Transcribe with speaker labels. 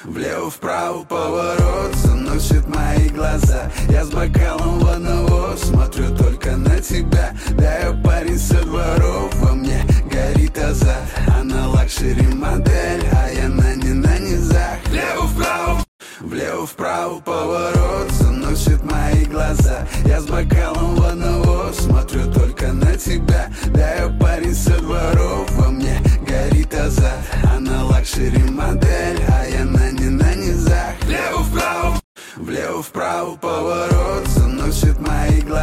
Speaker 1: Влево-вправо поворот заносит мои глаза. Я с бокалом в одного смотрю только на тебя. Да я парень со дворов, во мне горит азарт. Она лакшери модель, а я на низах. Влево-вправо поворот заносит мои глаза. Я с бокалом в одного смотрю только на тебя. Да я парень со дворов, во мне горит азарт. Она лакшери модель, а я на низах. Влево-вправо поворот заносит мои глаза.